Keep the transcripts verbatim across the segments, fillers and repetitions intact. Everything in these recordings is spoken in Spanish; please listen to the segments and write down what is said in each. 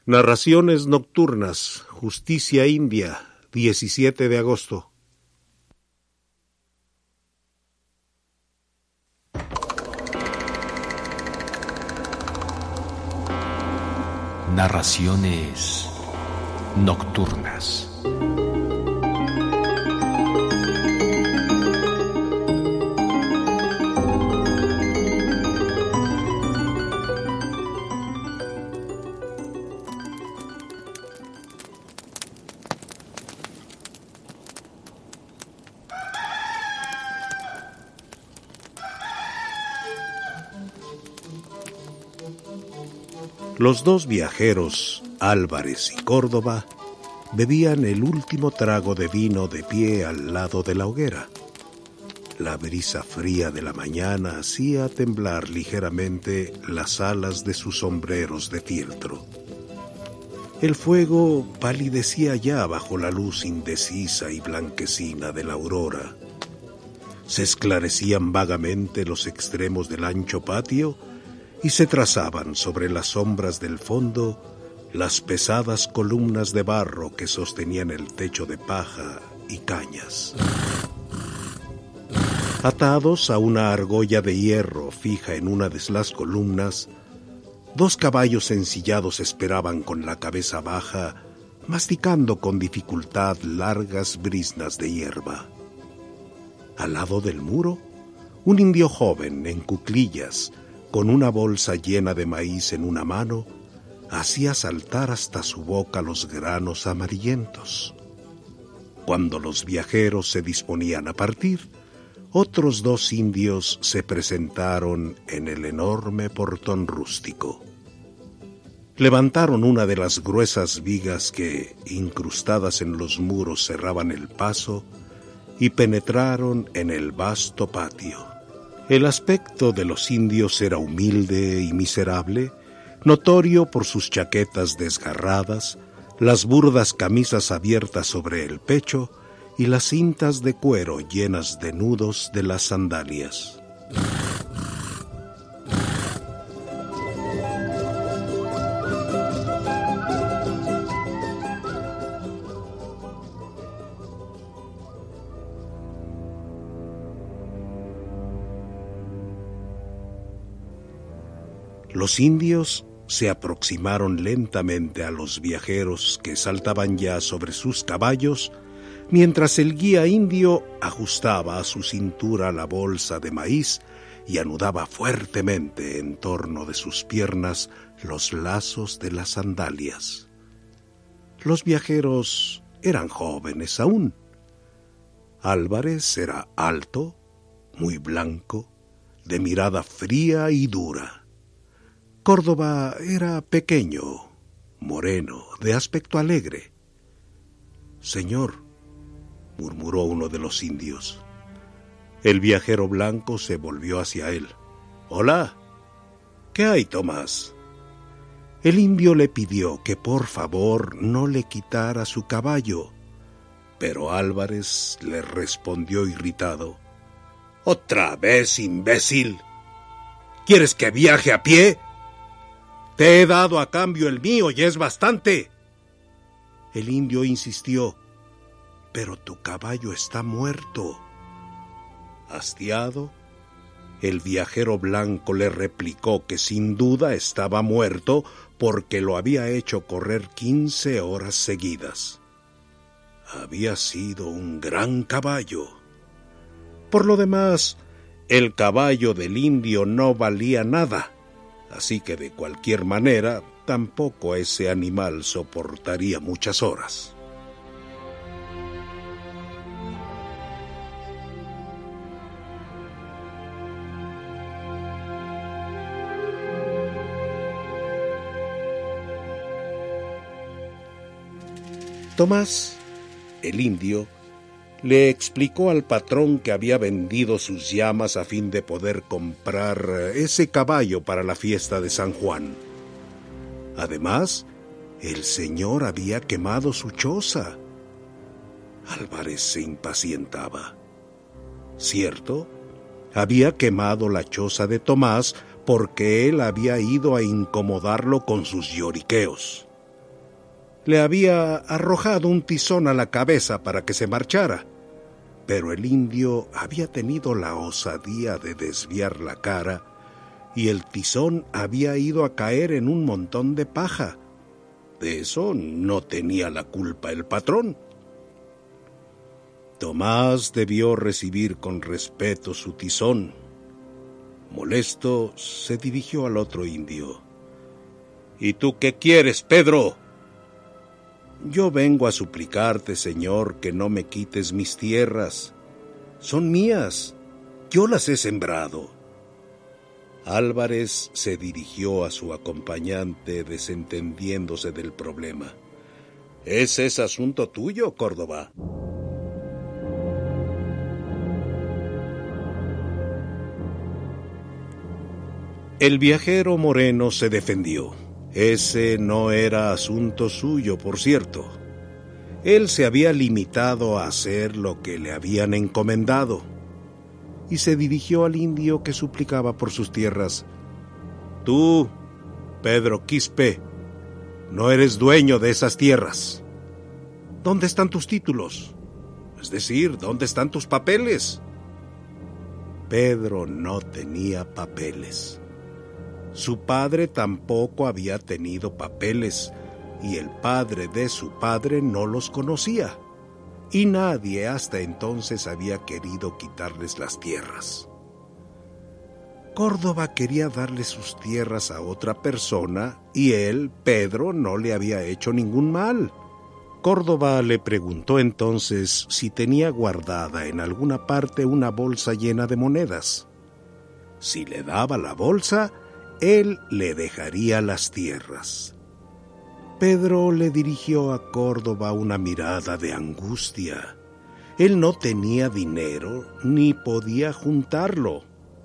Narraciones nocturnas, Justicia India, diecisiete de agosto. Narraciones nocturnas. Los dos viajeros, Álvarez y Córdoba, bebían el último trago de vino de pie al lado de la hoguera. La brisa fría de la mañana hacía temblar ligeramente las alas de sus sombreros de fieltro. El fuego palidecía ya bajo la luz indecisa y blanquecina de la aurora. Se esclarecían vagamente los extremos del ancho patio y se trazaban sobre las sombras del fondo las pesadas columnas de barro que sostenían el techo de paja y cañas. Atados a una argolla de hierro fija en una de las columnas, dos caballos ensillados esperaban con la cabeza baja, masticando con dificultad largas briznas de hierba. Al lado del muro, un indio joven en cuclillas, con una bolsa llena de maíz en una mano, hacía saltar hasta su boca los granos amarillentos. Cuando los viajeros se disponían a partir, otros dos indios se presentaron en el enorme portón rústico. Levantaron una de las gruesas vigas que, incrustadas en los muros, cerraban el paso y penetraron en el vasto patio. El aspecto de los indios era humilde y miserable, notorio por sus chaquetas desgarradas, las burdas camisas abiertas sobre el pecho y las cintas de cuero llenas de nudos de las sandalias. Los indios se aproximaron lentamente a los viajeros que saltaban ya sobre sus caballos, mientras el guía indio ajustaba a su cintura la bolsa de maíz y anudaba fuertemente en torno de sus piernas los lazos de las sandalias. Los viajeros eran jóvenes aún. Álvarez era alto, muy blanco, de mirada fría y dura. Córdoba era pequeño, moreno, de aspecto alegre. «Señor», murmuró uno de los indios. El viajero blanco se volvió hacia él. «Hola, ¿qué hay, Tomás?» El indio le pidió que por favor no le quitara su caballo, pero Álvarez le respondió irritado. «¿Otra vez, imbécil? ¿Quieres que viaje a pie? Te he dado a cambio el mío y es bastante». El indio insistió. «Pero tu caballo está muerto». Hastiado, el viajero blanco le replicó que sin duda estaba muerto porque lo había hecho correr quince horas seguidas. Había sido un gran caballo. Por lo demás, el caballo del indio no valía nada. Así que de cualquier manera, tampoco ese animal soportaría muchas horas. Tomás, el indio, le explicó al patrón que había vendido sus llamas a fin de poder comprar ese caballo para la fiesta de San Juan. Además, el señor había quemado su choza. Álvarez se impacientaba. Cierto, había quemado la choza de Tomás porque él había ido a incomodarlo con sus lloriqueos. Le había arrojado un tizón a la cabeza para que se marchara, pero el indio había tenido la osadía de desviar la cara y el tizón había ido a caer en un montón de paja. De eso no tenía la culpa el patrón. Tomás debió recibir con respeto su tizón. Molesto, se dirigió al otro indio. ¿Y tú qué quieres, Pedro? Yo vengo a suplicarte, señor, que no me quites mis tierras. Son mías. Yo las he sembrado. Álvarez se dirigió a su acompañante desentendiéndose del problema. Ese es asunto tuyo, Córdoba. El viajero moreno se defendió. Ese no era asunto suyo, por cierto. Él se había limitado a hacer lo que le habían encomendado, y se dirigió al indio que suplicaba por sus tierras. Tú, Pedro Quispe, no eres dueño de esas tierras. ¿Dónde están tus títulos? Es decir, ¿dónde están tus papeles? Pedro no tenía papeles. Su padre tampoco había tenido papeles, y el padre de su padre no los conocía, y nadie hasta entonces había querido quitarles las tierras. Córdoba quería darle sus tierras a otra persona, y él, Pedro, no le había hecho ningún mal. Córdoba le preguntó entonces si tenía guardada en alguna parte una bolsa llena de monedas. Si le daba la bolsa, él le dejaría las tierras. Pedro le dirigió a Córdoba una mirada de angustia. Él no tenía dinero ni podía juntarlo.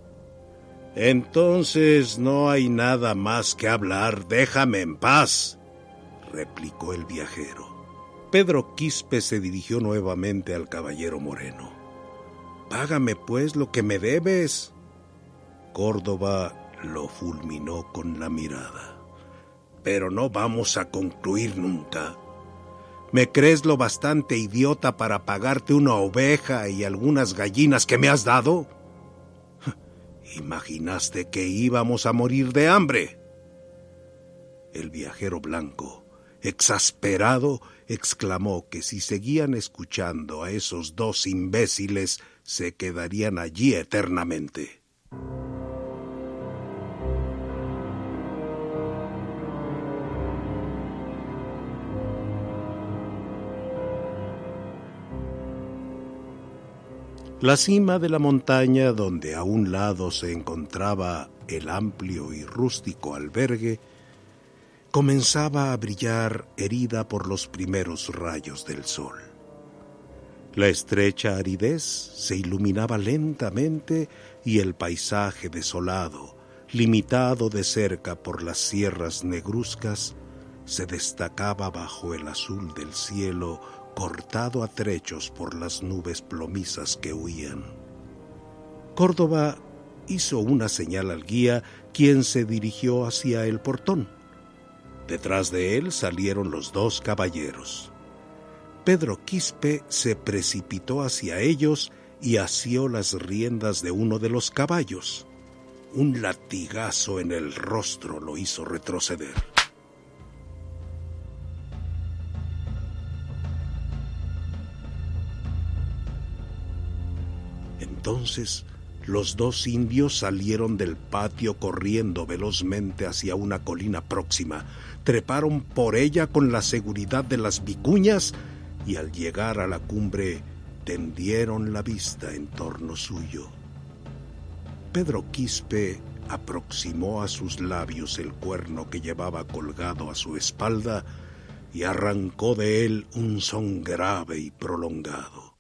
Entonces no hay nada más que hablar, déjame en paz, replicó el viajero. Pedro Quispe se dirigió nuevamente al caballero moreno. Págame pues lo que me debes. Córdoba lo fulminó con la mirada. Pero no vamos a concluir nunca. ¿Me crees lo bastante idiota para pagarte una oveja y algunas gallinas que me has dado? ¿Imaginaste que íbamos a morir de hambre? El viajero blanco, exasperado, exclamó que si seguían escuchando a esos dos imbéciles, se quedarían allí eternamente. La cima de la montaña, donde a un lado se encontraba el amplio y rústico albergue, comenzaba a brillar herida por los primeros rayos del sol. La estrecha aridez se iluminaba lentamente y el paisaje desolado, limitado de cerca por las sierras negruzcas, se destacaba bajo el azul del cielo, cortado a trechos por las nubes plomizas que huían. Córdoba hizo una señal al guía, quien se dirigió hacia el portón. Detrás de él salieron los dos caballeros. Pedro Quispe se precipitó hacia ellos y asió las riendas de uno de los caballos. Un latigazo en el rostro lo hizo retroceder. Entonces, los dos indios salieron del patio corriendo velozmente hacia una colina próxima, treparon por ella con la seguridad de las vicuñas y al llegar a la cumbre tendieron la vista en torno suyo. Pedro Quispe aproximó a sus labios el cuerno que llevaba colgado a su espalda y arrancó de él un son grave y prolongado.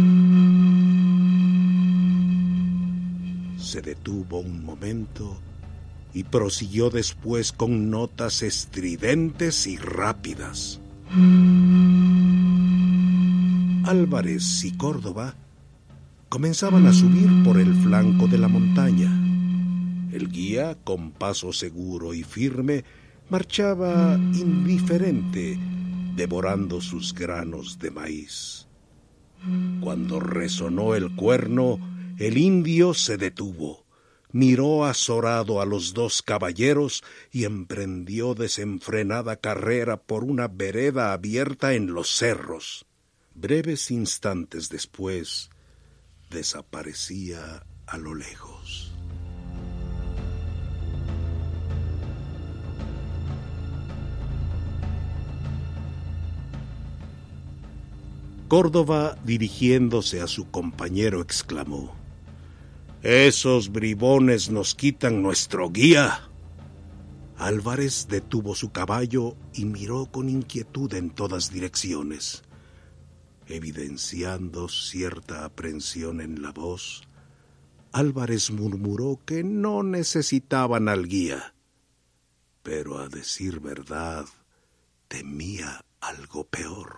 Se detuvo un momento y prosiguió después con notas estridentes y rápidas. Álvarez y Córdoba comenzaban a subir por el flanco de la montaña. El guía, con paso seguro y firme, marchaba indiferente, devorando sus granos de maíz. Cuando resonó el cuerno, el indio se detuvo, miró azorado a los dos caballeros y emprendió desenfrenada carrera por una vereda abierta en los cerros. Breves instantes después, desaparecía a lo lejos. Córdoba, dirigiéndose a su compañero, exclamó: «¡Esos bribones nos quitan nuestro guía!». Álvarez detuvo su caballo y miró con inquietud en todas direcciones. Evidenciando cierta aprensión en la voz, Álvarez murmuró que no necesitaban al guía, pero a decir verdad, temía algo peor.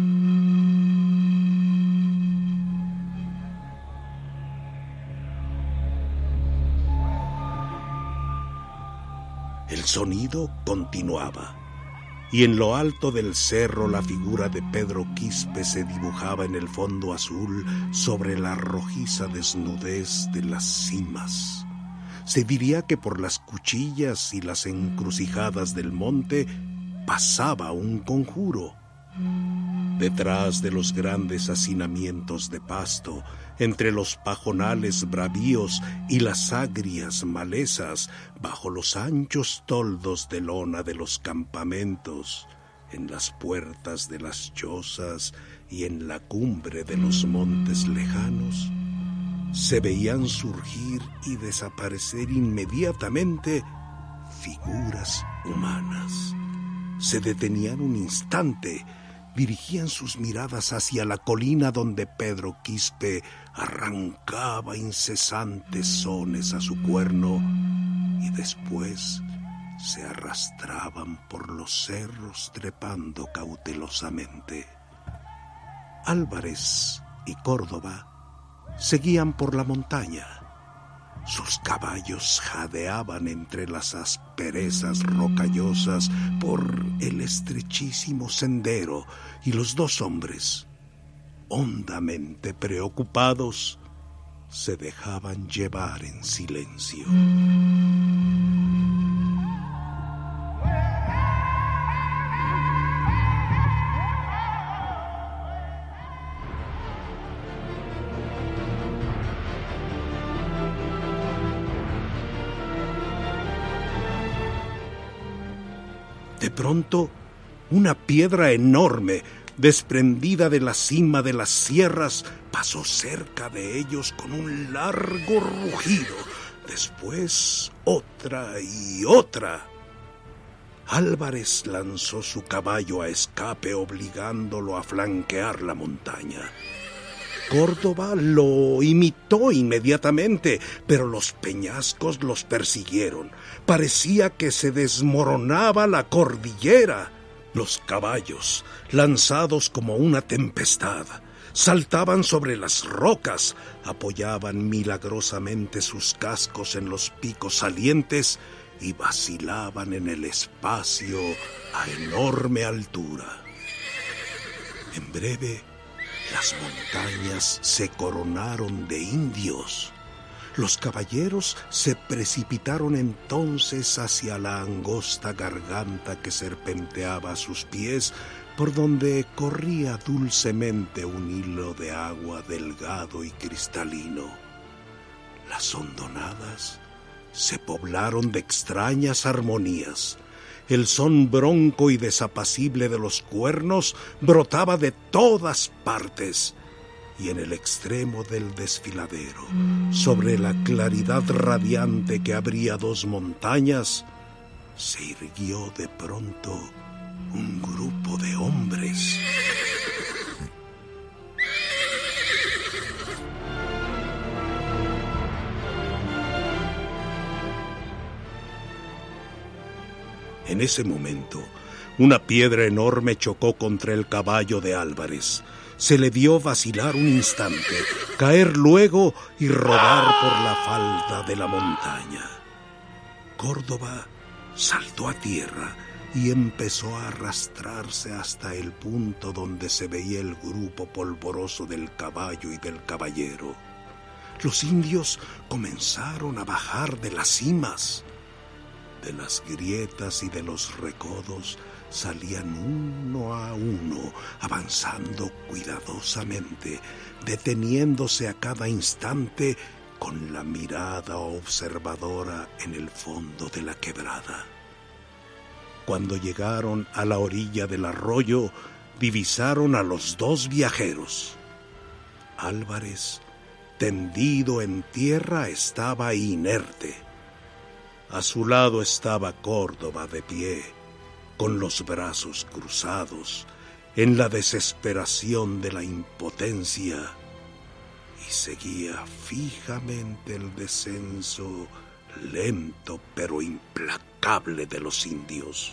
El sonido continuaba, y en lo alto del cerro la figura de Pedro Quispe se dibujaba en el fondo azul sobre la rojiza desnudez de las cimas. Se diría que por las cuchillas y las encrucijadas del monte pasaba un conjuro. Detrás de los grandes hacinamientos de pasto, entre los pajonales bravíos y las agrias malezas, bajo los anchos toldos de lona de los campamentos, en las puertas de las chozas y en la cumbre de los montes lejanos, se veían surgir y desaparecer inmediatamente figuras humanas. Se detenían un instante, dirigían sus miradas hacia la colina donde Pedro Quispe arrancaba incesantes sones a su cuerno y después se arrastraban por los cerros trepando cautelosamente. Álvarez y Córdoba seguían por la montaña. Sus caballos jadeaban entre las asperezas rocallosas por el estrechísimo sendero y los dos hombres, hondamente preocupados, se dejaban llevar en silencio. De pronto, una piedra enorme, desprendida de la cima de las sierras, pasó cerca de ellos con un largo rugido. Después, otra y otra. Álvarez lanzó su caballo a escape, obligándolo a flanquear la montaña. Córdoba lo imitó inmediatamente, pero los peñascos los persiguieron. Parecía que se desmoronaba la cordillera. Los caballos, lanzados como una tempestad, saltaban sobre las rocas, apoyaban milagrosamente sus cascos en los picos salientes y vacilaban en el espacio a enorme altura. En breve, las montañas se coronaron de indios. Los caballeros se precipitaron entonces hacia la angosta garganta que serpenteaba a sus pies, por donde corría dulcemente un hilo de agua delgado y cristalino. Las hondonadas se poblaron de extrañas armonías. El son bronco y desapacible de los cuernos brotaba de todas partes, y en el extremo del desfiladero, sobre la claridad radiante que abría dos montañas, se irguió de pronto un grupo de hombres. En ese momento, una piedra enorme chocó contra el caballo de Álvarez. Se le vio vacilar un instante, caer luego y rodar por la falda de la montaña. Córdoba saltó a tierra y empezó a arrastrarse hasta el punto donde se veía el grupo polvoroso del caballo y del caballero. Los indios comenzaron a bajar de las cimas. De las grietas y de los recodos salían uno a uno, avanzando cuidadosamente, deteniéndose a cada instante con la mirada observadora en el fondo de la quebrada. Cuando llegaron a la orilla del arroyo, divisaron a los dos viajeros. Álvarez, tendido en tierra, estaba inerte. A su lado estaba Córdoba de pie, con los brazos cruzados, en la desesperación de la impotencia, y seguía fijamente el descenso lento pero implacable de los indios.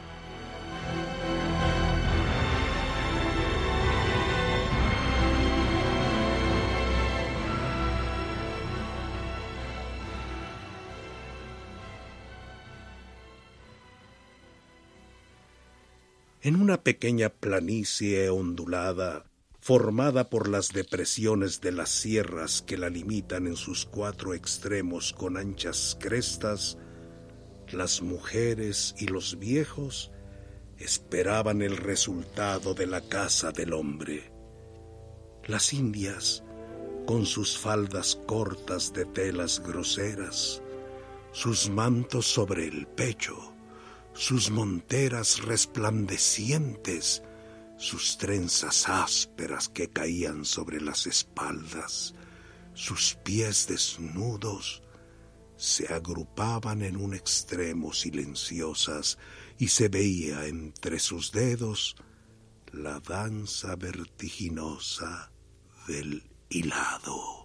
En una pequeña planicie ondulada, formada por las depresiones de las sierras que la limitan en sus cuatro extremos con anchas crestas, las mujeres y los viejos esperaban el resultado de la caza del hombre. Las indias, con sus faldas cortas de telas groseras, sus mantos sobre el pecho, sus monteras resplandecientes, sus trenzas ásperas que caían sobre las espaldas, sus pies desnudos, se agrupaban en un extremo silenciosas y se veía entre sus dedos la danza vertiginosa del hilado.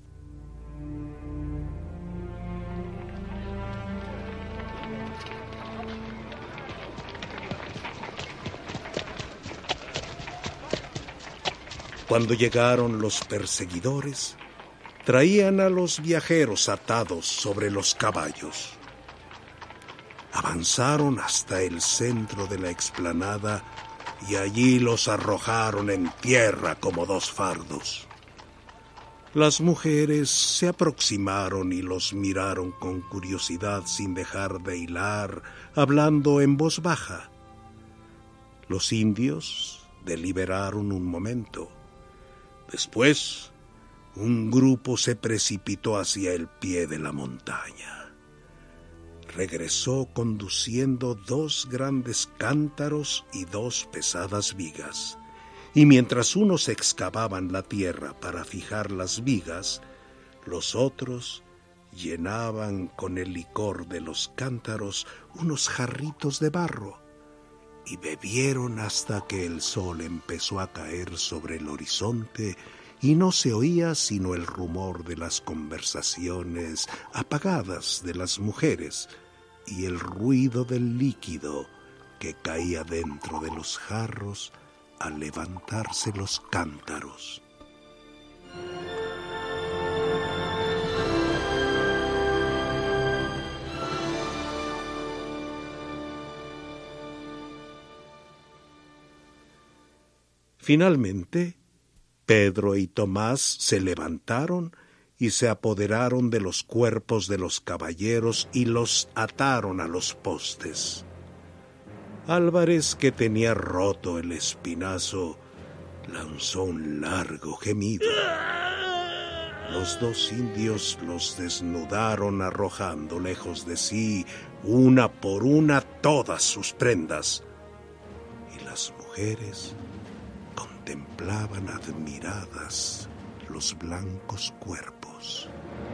Cuando llegaron los perseguidores, traían a los viajeros atados sobre los caballos. Avanzaron hasta el centro de la explanada y allí los arrojaron en tierra como dos fardos. Las mujeres se aproximaron y los miraron con curiosidad sin dejar de hilar, hablando en voz baja. Los indios deliberaron un momento. Después, un grupo se precipitó hacia el pie de la montaña. Regresó conduciendo dos grandes cántaros y dos pesadas vigas, y mientras unos excavaban la tierra para fijar las vigas, los otros llenaban con el licor de los cántaros unos jarritos de barro, y bebieron hasta que el sol empezó a caer sobre el horizonte y no se oía sino el rumor de las conversaciones apagadas de las mujeres y el ruido del líquido que caía dentro de los jarros al levantarse los cántaros. Finalmente, Pedro y Tomás se levantaron y se apoderaron de los cuerpos de los caballeros y los ataron a los postes. Álvarez, que tenía roto el espinazo, lanzó un largo gemido. Los dos indios los desnudaron arrojando lejos de sí, una por una, todas sus prendas, y las mujeres contemplaban admiradas los blancos cuerpos.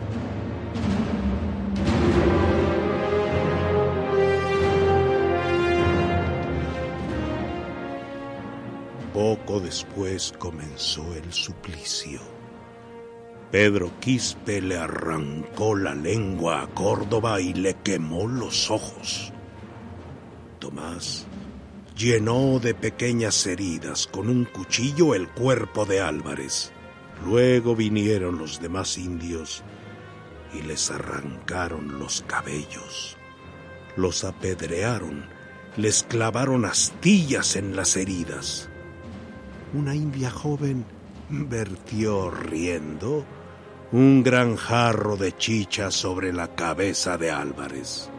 Poco después comenzó el suplicio. Pedro Quispe le arrancó la lengua a Córdoba y le quemó los ojos. Tomás llenó de pequeñas heridas con un cuchillo el cuerpo de Álvarez. Luego vinieron los demás indios y les arrancaron los cabellos. Los apedrearon les clavaron astillas en las heridas. Una india joven vertió riendo un gran jarro de chicha sobre la cabeza de Álvarez.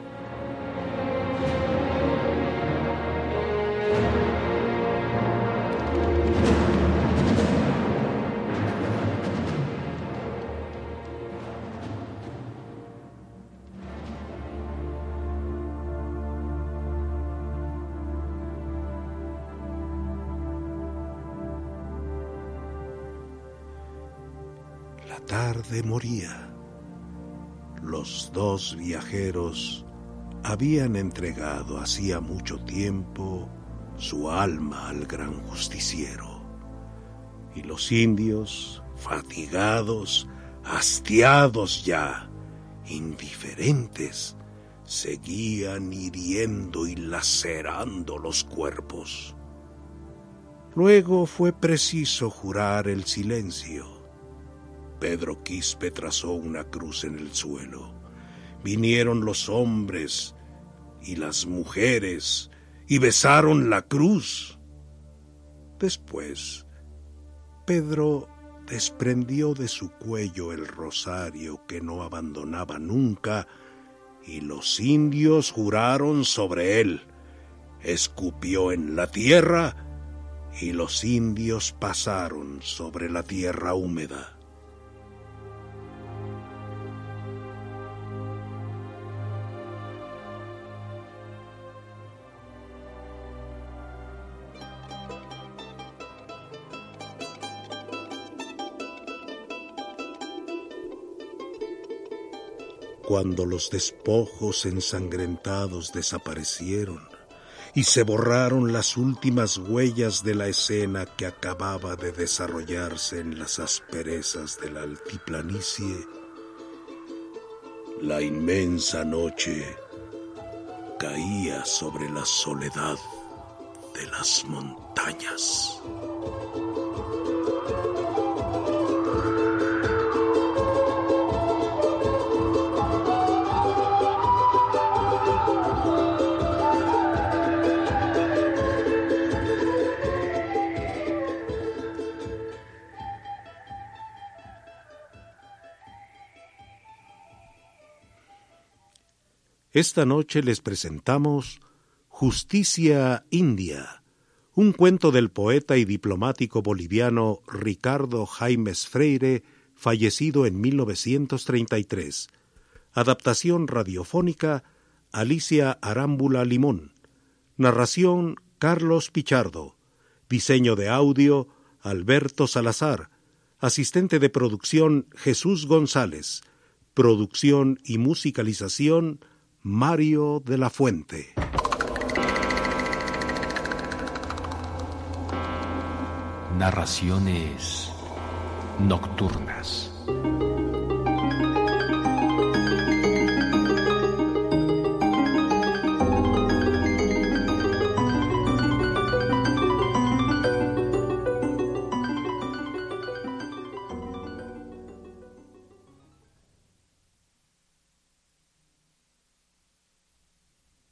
La tarde moría. Los dos viajeros habían entregado hacía mucho tiempo su alma al gran justiciero, y los indios, fatigados, hastiados ya, indiferentes, seguían hiriendo y lacerando los cuerpos. Luego fue preciso jurar el silencio. Pedro Quispe trazó una cruz en el suelo. Vinieron los hombres y las mujeres y besaron la cruz. Después, Pedro desprendió de su cuello el rosario que no abandonaba nunca, y los indios juraron sobre él. Escupió en la tierra, y los indios pasaron sobre la tierra húmeda. Cuando los despojos ensangrentados desaparecieron y se borraron las últimas huellas de la escena que acababa de desarrollarse en las asperezas de la altiplanicie, la inmensa noche caía sobre la soledad de las montañas. Esta noche les presentamos Justicia India, un cuento del poeta y diplomático boliviano Ricardo Jaimes Freire, fallecido en mil novecientos treinta y tres. Adaptación radiofónica, Alicia Arámbula Limón. Narración, Carlos Pichardo. Diseño de audio, Alberto Salazar. Asistente de producción, Jesús González. Producción y musicalización, Mario de la Fuente. Narraciones nocturnas.